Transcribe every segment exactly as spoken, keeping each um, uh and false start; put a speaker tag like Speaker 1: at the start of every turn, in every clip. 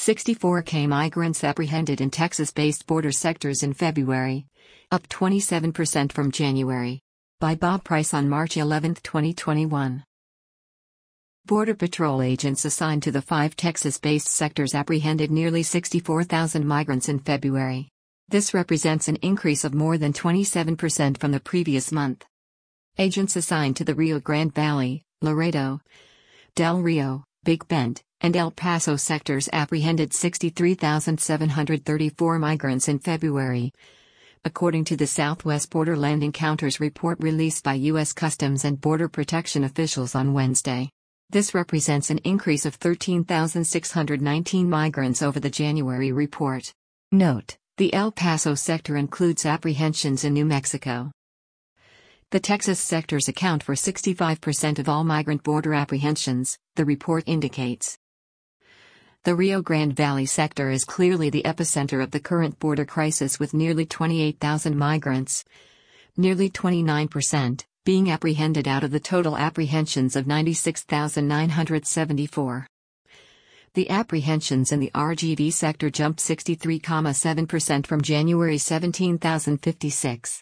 Speaker 1: sixty-four K migrants apprehended in Texas-based border sectors in February, up twenty-seven percent from January. By Bob Price on March eleventh, twenty twenty-one. Border Patrol agents assigned to the five Texas-based sectors apprehended nearly sixty-four thousand migrants in February. This represents an increase of more than twenty-seven percent from the previous month. Agents assigned to the Rio Grande Valley, Laredo, Del Rio, Big Bend, and El Paso sectors apprehended sixty-three thousand seven hundred thirty-four migrants in February, according to the Southwest Borderland Encounters report released by U S Customs and Border Protection officials on Wednesday. This represents an increase of thirteen thousand six hundred nineteen migrants over the January report. Note: the El Paso sector includes apprehensions in New Mexico. The Texas sectors account for sixty-five percent of all migrant border apprehensions, the report indicates. The Rio Grande Valley sector is clearly the epicenter of the current border crisis, with nearly twenty-eight thousand migrants, nearly twenty-nine percent, being apprehended out of the total apprehensions of ninety-six thousand nine hundred seventy-four. The apprehensions in the R G V sector jumped sixty-three point seven percent from January, seventeen thousand fifty-six.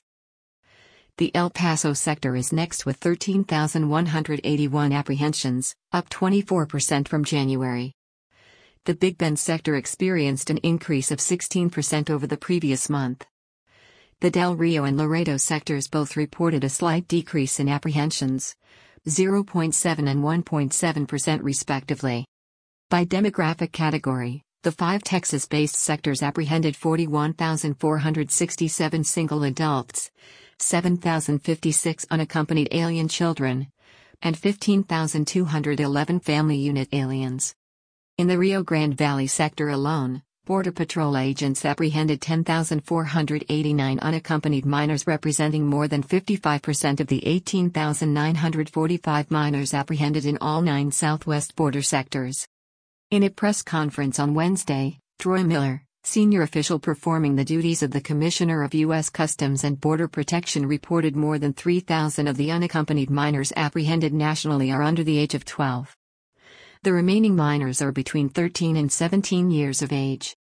Speaker 1: The El Paso sector is next with thirteen thousand one hundred eighty-one apprehensions, up twenty-four percent from January. The Big Bend sector experienced an increase of sixteen percent over the previous month. The Del Rio and Laredo sectors both reported a slight decrease in apprehensions, zero point seven and one point seven percent respectively. By demographic category, the five Texas-based sectors apprehended forty-one thousand four hundred sixty-seven single adults, seven thousand fifty-six unaccompanied alien children, and fifteen thousand two hundred eleven family unit aliens. In the Rio Grande Valley sector alone, Border Patrol agents apprehended ten thousand four hundred eighty-nine unaccompanied minors, representing more than fifty-five percent of the eighteen thousand nine hundred forty-five minors apprehended in all nine Southwest border sectors. In a press conference on Wednesday, Troy Miller, senior official performing the duties of the Commissioner of U S Customs and Border Protection, reported more than three thousand of the unaccompanied minors apprehended nationally are under the age of twelve. The remaining minors are between thirteen and seventeen years of age.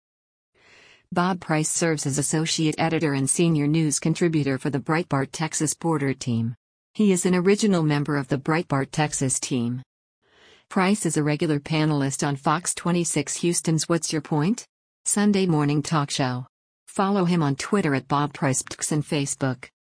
Speaker 1: Bob Price serves as associate editor and senior news contributor for the Breitbart Texas Border Team. He is an original member of the Breitbart Texas team. Price is a regular panelist on Fox twenty-six Houston's What's Your Point? Sunday morning talk show. Follow him on Twitter at Bob Price and Facebook.